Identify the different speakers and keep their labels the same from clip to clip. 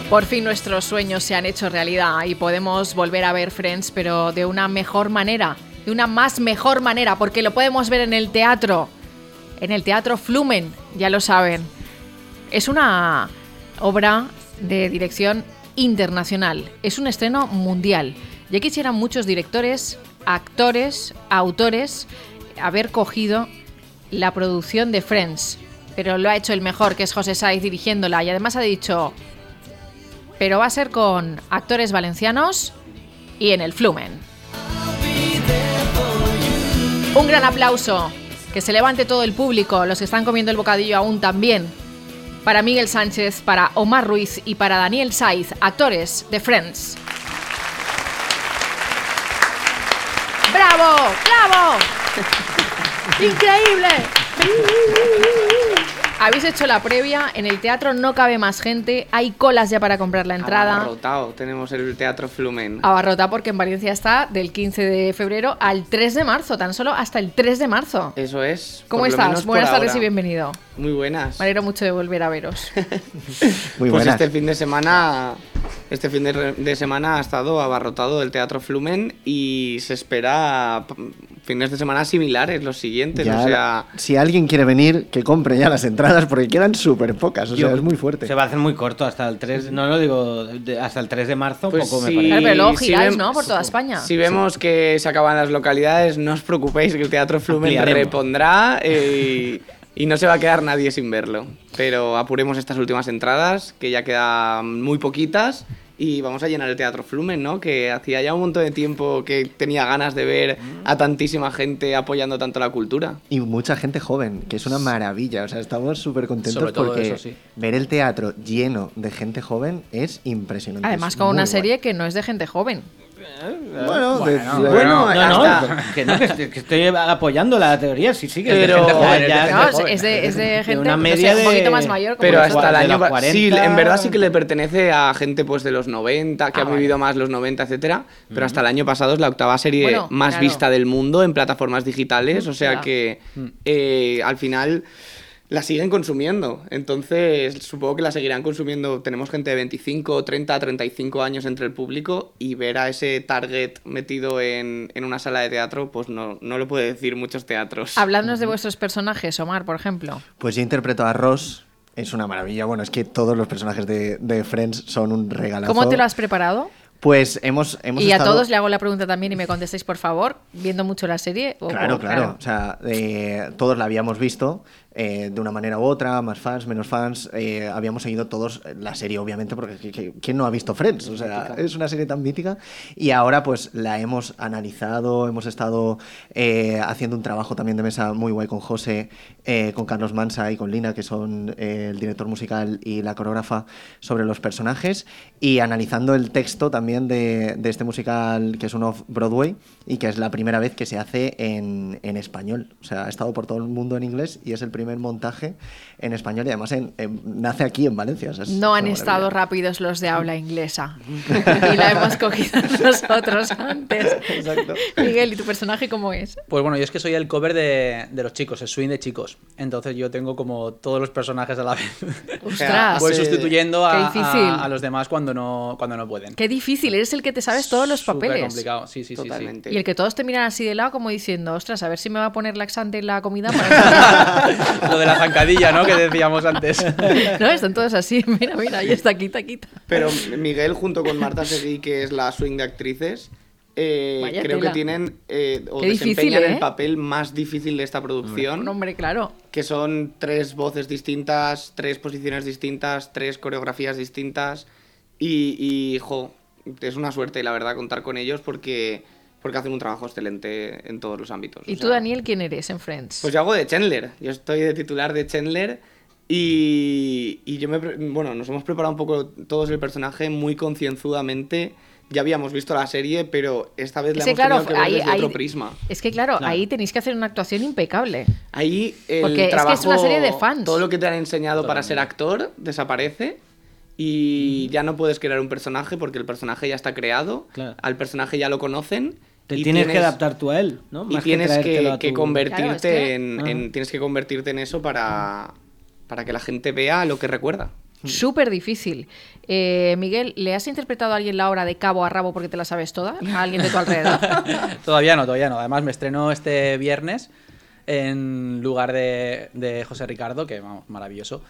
Speaker 1: Por fin nuestros sueños se han hecho realidad y podemos volver a ver Friends, pero de una mejor manera, de una más mejor manera, porque lo podemos ver en el teatro Flumen, ya lo saben. Es una obra de dirección internacional, es un estreno mundial. Ya quisieran muchos directores, actores, autores haber cogido la producción de Friends, pero lo ha hecho el mejor, que es José Sáiz dirigiéndola, y además ha dicho, pero va a ser con actores valencianos y en el Flumen. Un gran aplauso, que se levante todo el público, los que están comiendo el bocadillo aún también, para Miguel Sánchez, para Omar Ruiz y para Daniel Sáiz, actores de Friends. ¡Bravo! ¡Bravo! ¡Increíble! Habéis hecho la previa, en el teatro no cabe más gente, hay colas ya para comprar la entrada.
Speaker 2: Abarrotado, tenemos el Teatro Flumen.
Speaker 1: Abarrotado porque en Valencia está del 15 de febrero al 3 de marzo, tan solo hasta el 3 de marzo.
Speaker 2: Eso es.
Speaker 1: ¿Cómo estás? Buenas tardes y bienvenido.
Speaker 2: Muy buenas.
Speaker 1: Me alegro mucho de volver a veros.
Speaker 2: Muy buenas. Pues este fin de semana ha estado abarrotado el Teatro Flumen y se espera fines de semana similares los siguientes.
Speaker 3: Ya,
Speaker 2: o sea,
Speaker 3: si alguien quiere venir, que compre ya las entradas porque quedan súper pocas, o sea, es muy fuerte.
Speaker 4: Se va a hacer muy corto hasta el 3, no lo digo, hasta el 3 de marzo,
Speaker 2: pues
Speaker 4: poco
Speaker 2: sí,
Speaker 4: me parece.
Speaker 1: Claro, pero luego giráis, ¿no? Por toda España.
Speaker 2: Si vemos que se acaban las localidades, no os preocupéis que el Teatro Flumen repondrá y no se va a quedar nadie sin verlo. Pero apuremos estas últimas entradas, que ya quedan muy poquitas. Y vamos a llenar el Teatro Flumen, ¿no? Que hacía ya un montón de tiempo que tenía ganas de ver a tantísima gente apoyando tanto la cultura.
Speaker 3: Y mucha gente joven, que es una maravilla. O sea, estamos súper contentos porque
Speaker 4: eso, sí.
Speaker 3: Ver el teatro lleno de gente joven es impresionante.
Speaker 1: Además, con una serie que no es de gente joven.
Speaker 3: Bueno,
Speaker 4: que estoy apoyando la teoría, sí, que
Speaker 2: pero,
Speaker 4: es de gente joven,
Speaker 1: es de gente
Speaker 4: una media
Speaker 1: un poquito más mayor. Como
Speaker 2: pero
Speaker 1: nosotros.
Speaker 2: hasta el año
Speaker 4: 40...
Speaker 2: Sí, en verdad sí que le pertenece a gente pues de los 90, que ha vivido
Speaker 1: vale.
Speaker 2: más los 90, etcétera. Pero hasta el año pasado es la octava serie más vista del mundo en plataformas digitales, o sea que al final la siguen consumiendo, entonces supongo que la seguirán consumiendo. Tenemos gente de 25, 30, 35 años entre el público y ver a ese target metido en una sala de teatro, pues no lo puede decir muchos teatros.
Speaker 1: Habladnos de vuestros personajes, Omar, por ejemplo.
Speaker 3: Pues yo interpreto a Ross, es una maravilla. Bueno, es que todos los personajes de Friends son un regalazo.
Speaker 1: ¿Cómo te lo has preparado?
Speaker 3: Pues hemos
Speaker 1: y
Speaker 3: estado...
Speaker 1: a todos le hago la pregunta también y me contestéis, por favor, viendo mucho la serie.
Speaker 3: Claro. O sea, todos la habíamos visto de una manera u otra, más fans, menos fans. Habíamos seguido todos la serie, obviamente, porque ¿quién no ha visto Friends? O sea, es una serie tan mítica. Y ahora pues la hemos analizado, hemos estado haciendo un trabajo también de mesa muy guay con José, con Carlos Mansa y con Lina, que son el director musical y la coreógrafa, sobre los personajes, y analizando el texto también de este musical, que es un off-Broadway y que es la primera vez que se hace en español. O sea, ha estado por todo el mundo en inglés y es el primer montaje en español, y además nace aquí en Valencia. O sea,
Speaker 1: no han estado rápidos los de habla inglesa y la hemos cogido nosotros antes.
Speaker 3: Exacto.
Speaker 1: Miguel, ¿y tu personaje cómo es?
Speaker 5: Pues bueno, yo es que soy el cover de los chicos, el swing de chicos. Entonces yo tengo como todos los personajes a la vez.
Speaker 1: ¡Ostras!
Speaker 5: Voy sustituyendo
Speaker 1: a
Speaker 5: los demás cuando no pueden.
Speaker 1: Qué difícil, eres el que te sabes todos los papeles.
Speaker 5: Súper complicado, sí.
Speaker 2: Totalmente.
Speaker 1: Y el que todos te miran así de lado como diciendo, ostras, a ver si me va a poner laxante en la comida para...
Speaker 5: Lo de la zancadilla, ¿no? Que decíamos antes.
Speaker 1: No, están todos así, mira, ahí está, quita.
Speaker 2: Pero Miguel, junto con Marta Seguí, que es la swing de actrices, creo que tienen o desempeñan el papel más difícil de esta producción.
Speaker 1: Hombre, claro.
Speaker 2: Que son 3 voces distintas, 3 posiciones distintas, 3 coreografías distintas. Y es una suerte, la verdad, contar con ellos porque hacen un trabajo excelente en todos los ámbitos.
Speaker 1: ¿Y tú, Daniel, quién eres en Friends?
Speaker 2: Pues yo hago de Chandler. Yo estoy de titular de Chandler y nos hemos preparado un poco todos el personaje muy concienzudamente. Ya habíamos visto la serie, pero esta vez la hemos tenido que ver desde otro prisma.
Speaker 1: Es que claro, ahí tenéis que hacer una actuación impecable.
Speaker 2: Ahí
Speaker 1: porque
Speaker 2: trabajo,
Speaker 1: es que es una serie de fans.
Speaker 2: Todo lo que te han enseñado para ser actor desaparece. Y ya no puedes crear un personaje porque el personaje ya está creado, al personaje ya lo conocen.
Speaker 4: Te tienes que adaptar tú a él, ¿no?
Speaker 2: Más y tienes que convertirte tienes que convertirte en eso para que la gente vea lo que recuerda.
Speaker 1: Súper difícil. Miguel, ¿le has interpretado a alguien la obra de cabo a rabo porque te la sabes toda? ¿A alguien de tu alrededor?
Speaker 5: Todavía no. Además, me estreno este viernes en lugar de José Ricardo, que vamos, maravilloso.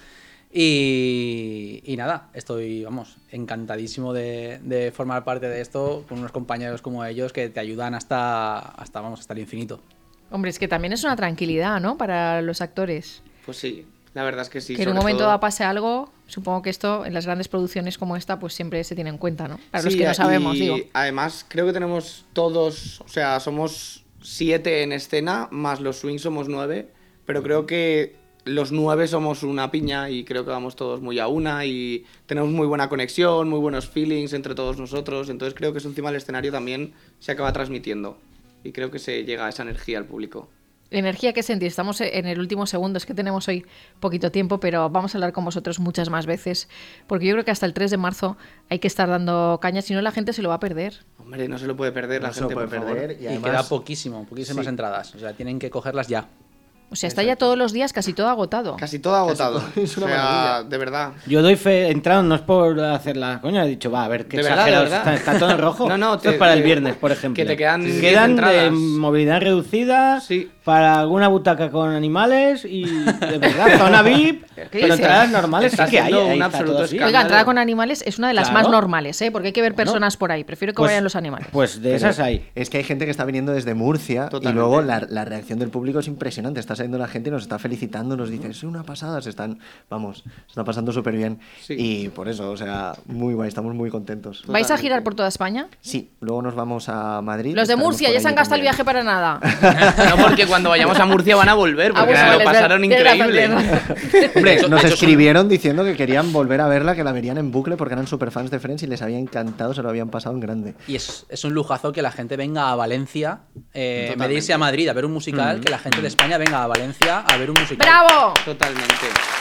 Speaker 5: Y nada, estoy, encantadísimo de formar parte de esto con unos compañeros como ellos que te ayudan hasta el infinito.
Speaker 1: Hombre, es que también es una tranquilidad, ¿no? Para los actores.
Speaker 2: Pues sí, la verdad es que sí.
Speaker 1: Que en un momento dado pase algo, supongo que esto, en las grandes producciones como esta, pues siempre se tiene en cuenta, ¿no? Para los que no sabemos, digo.
Speaker 2: Además, creo que tenemos todos, o sea, somos 7 en escena, más los swings somos 9, pero creo que los 9 somos una piña y creo que vamos todos muy a una y tenemos muy buena conexión, muy buenos feelings entre todos nosotros, entonces creo que eso encima del escenario también se acaba transmitiendo y creo que se llega a esa energía al público.
Speaker 1: Energía que sentís, estamos en el último segundo, es que tenemos hoy poquito tiempo, pero vamos a hablar con vosotros muchas más veces, porque yo creo que hasta el 3 de marzo hay que estar dando caña, si no la gente se lo va a perder.
Speaker 2: Hombre, no se lo puede perder la gente, por favor.
Speaker 5: Y además, queda poquísimas entradas, o sea, tienen que cogerlas ya.
Speaker 1: O sea, está ya todos los días casi todo agotado.
Speaker 2: Casi todo agotado. Es una maravilla. De verdad.
Speaker 4: Yo doy fe, entrado, no es por hacer la coña, he dicho, va, a ver, qué exagerado, está todo en rojo.
Speaker 2: No,
Speaker 4: esto es para el viernes, por ejemplo.
Speaker 2: Que te quedan
Speaker 4: de movilidad reducida,
Speaker 2: sí,
Speaker 4: para alguna butaca con animales y, de verdad, zona VIP, pero entradas normales sí que hay.
Speaker 2: Un absoluto escándalo.
Speaker 1: Oiga, entrada con animales es una de las más normales, ¿eh? Porque hay que ver personas por ahí. Prefiero que vayan los animales.
Speaker 4: Pues de esas hay.
Speaker 3: Es que hay gente que está viniendo desde Murcia. Totalmente. Y luego la reacción del público es impresionante. Está saliendo la gente y nos está felicitando, nos dice, es una pasada, se está pasando súper bien. Sí. Y por eso, o sea, muy guay, estamos muy contentos.
Speaker 1: ¿Vais Totalmente. A girar por toda España?
Speaker 3: Sí, luego nos vamos a Madrid.
Speaker 1: Los de Murcia ya se han gastado el viaje para nada.
Speaker 2: No, porque cuando vayamos a Murcia van a volver, porque lo pasaron increíble.
Speaker 3: Hombre, nos escribieron diciendo que querían volver a verla, que la verían en bucle porque eran súper fans de Friends y les había encantado, se lo habían pasado en grande.
Speaker 5: Y es un lujazo que la gente venga a Valencia, en vez de irse a Madrid a ver un musical, que la gente de España venga a Valencia a ver un musical.
Speaker 1: ¡Bravo!
Speaker 2: Totalmente.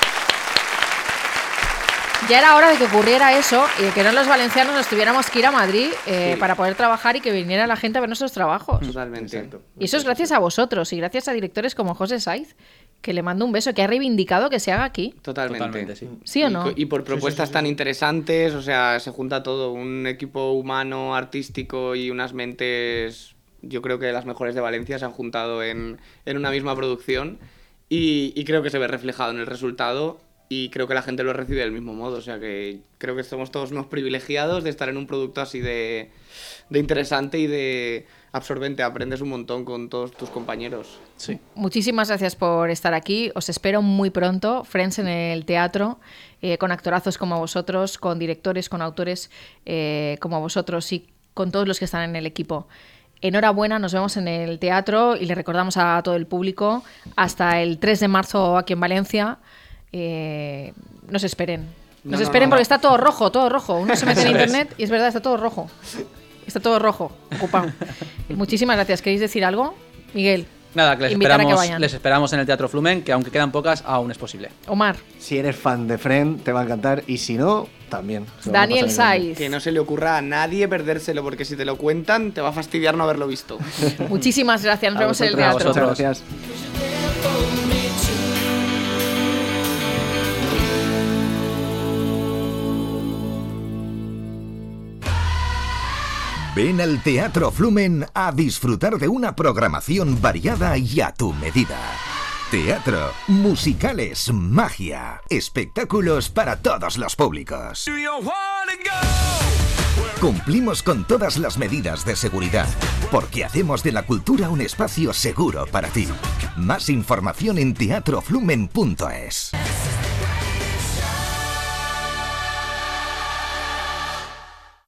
Speaker 1: Ya era hora de que ocurriera eso y que no los valencianos nos tuviéramos que ir a Madrid para poder trabajar y que viniera la gente a ver nuestros trabajos.
Speaker 2: Totalmente.
Speaker 3: Exacto.
Speaker 1: Y eso es gracias a vosotros y gracias a directores como José Saiz, que le mando un beso, que ha reivindicado que se haga aquí.
Speaker 2: Totalmente,
Speaker 5: sí.
Speaker 1: ¿Sí o no?
Speaker 2: Y por propuestas tan interesantes, o sea, se junta todo, un equipo humano, artístico y unas mentes, yo creo que las mejores de Valencia se han juntado en una misma producción y creo que se ve reflejado en el resultado y creo que la gente lo recibe del mismo modo, o sea que creo que somos todos unos privilegiados de estar en un producto así de interesante y de absorbente, aprendes un montón con todos tus compañeros.
Speaker 5: Sí.
Speaker 1: Muchísimas gracias por estar aquí, os espero muy pronto, Friends en el teatro, con actorazos como vosotros, con directores, con autores como vosotros y con todos los que están en el equipo. Enhorabuena, nos vemos en el teatro y le recordamos a todo el público hasta el 3 de marzo aquí en Valencia. Nos esperen. Nos esperen porque está todo rojo, todo rojo. Uno se mete en internet y es verdad, está todo rojo. Está todo rojo, ocupado. Muchísimas gracias. ¿Queréis decir algo? Miguel.
Speaker 5: Nada, que les esperamos en el Teatro Flumen, que aunque quedan pocas, aún es posible.
Speaker 1: Omar.
Speaker 3: Si eres fan de Friends, te va a encantar, y si no, también.
Speaker 1: Daniel Saiz.
Speaker 2: Que no se le ocurra a nadie perdérselo, porque si te lo cuentan, te va a fastidiar no haberlo visto.
Speaker 1: Muchísimas gracias, nos vemos en el teatro.
Speaker 3: Muchas gracias.
Speaker 6: Ven al Teatro Flumen a disfrutar de una programación variada y a tu medida. Teatro, musicales, magia, espectáculos para todos los públicos. Cumplimos con todas las medidas de seguridad, porque hacemos de la cultura un espacio seguro para ti. Más información en teatroflumen.es.